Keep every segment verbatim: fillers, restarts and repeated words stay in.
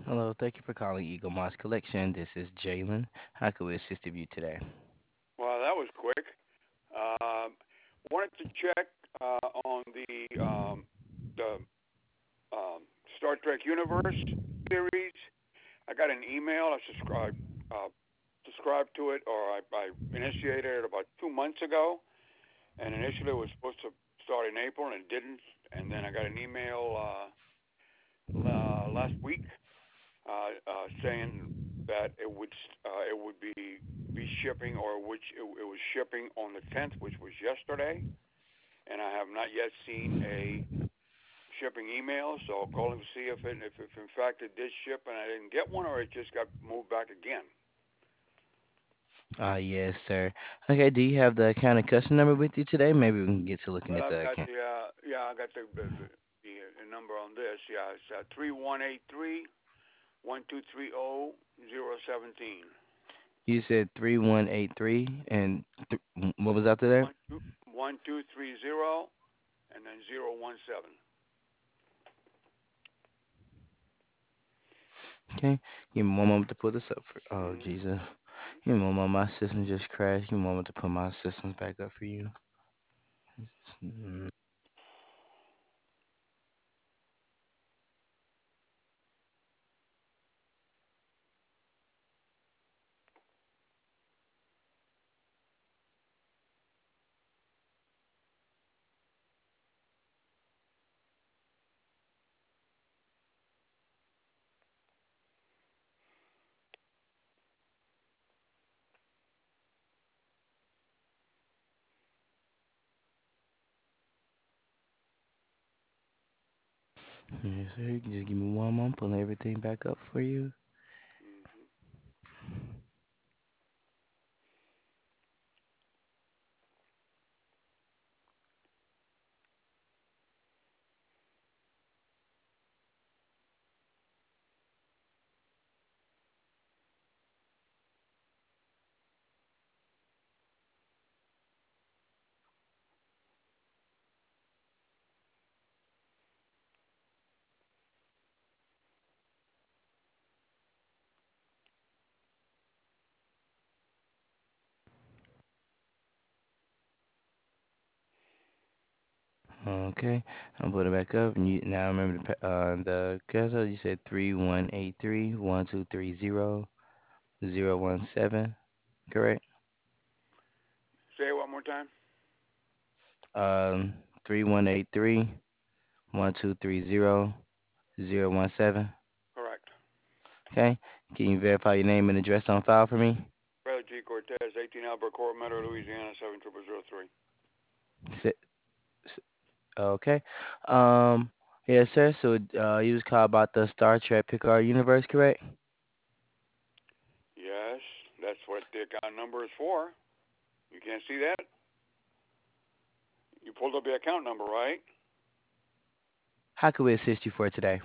Hello, thank you for calling Eagle Moss Collection. This is Jalen. How can we assist you today? Well, that was quick. Um, Wanted to check uh, on the um, the um, Star Trek Universe series. I got an email. I subscribed uh, subscribed to it, or I, I initiated it about two months ago. And initially, it was supposed to start in April, and it didn't. And then I got an email uh, la- last week uh, uh, saying that it would uh, it would be be shipping, or which it, it was shipping on the tenth, which was yesterday, and I have not yet seen a shipping email. So calling to see if it, if, if in fact it did ship and I didn't get one, or it just got moved back again. Ah, yes, sir. Okay, do you have the account and custom number with you today? Maybe we can get to looking Well, at I've the got account. the uh, yeah, I got the the, the, the uh, number on this. Yeah, it's uh, three one eight three one two three zero zero seventeen. You said three one eight three, and th- what was after that? One two one two three zero and then zero one seven. Okay, give me one moment to pull this up for. Oh, Mm-hmm. Jesus. Give me one moment. My system just crashed. Give me a moment to put my systems back up for you. Mm, Yes, sir. Just give me one moment. Pulling everything back up for you. Mm-hmm. Okay, I'll put it back up. And you now remember the pa- uh the cancel. You said three one eight three one two three zero zero one seven, correct? Say it one more time. Um, three one eight three one two three zero zero one seven. Correct. Okay, can you verify your name and address on file for me? Brother G. Cortez, eighteen Albert Court, Metro, Louisiana, seven triple zero three. S- s- Okay. Um, yes, sir. So, uh, you was called about the Star Trek Picard universe, correct? Yes, that's what the account number is for. You can't see that? You pulled up the account number, right? How can we assist you for today?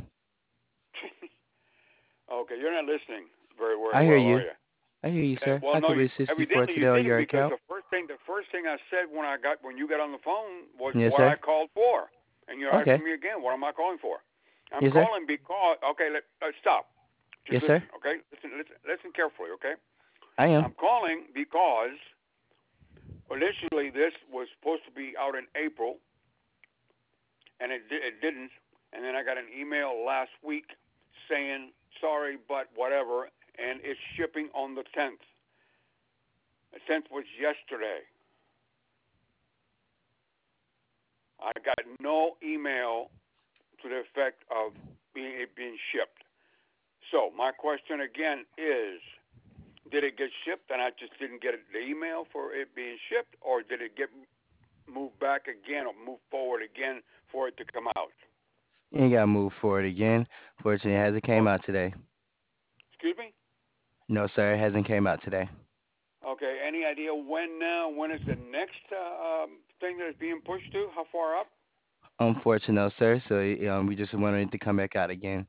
Okay, you're not listening very I very hear well, are you. you? I hear you, Okay. sir. Well, How no, can we you, assist you for evidently you today on didn't, your because account? the first thing the first thing I said when I got when you got on the phone was Yes, what I sir. called for, and you're Okay. asking me again, what am I calling for? I'm Yes, sir. calling because okay, let uh, stop. Just Yes, sir. listen, okay? Listen, listen, listen carefully, okay? I am. I'm calling because initially this was supposed to be out in April, and it di- it didn't. And then I got an email last week saying sorry, but whatever, and it's shipping on the tenth. The tenth was yesterday. I got no email to the effect of being it being shipped. So my question again is, did it get shipped and I just didn't get the email for it being shipped, or did it get moved back again or moved forward again for it to come out? You gotta move forward again. Fortunately, it hasn't came Or out today. excuse me? No, sir, it hasn't came out today. Okay. Any idea when now? When is the next uh, um, thing that is being pushed to? How far up? Unfortunate, no, sir. So, um, we just wanted it to come back out again.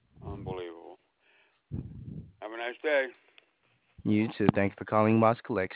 Unbelievable. Have a nice day. You too. Thank you for calling Moss Collection.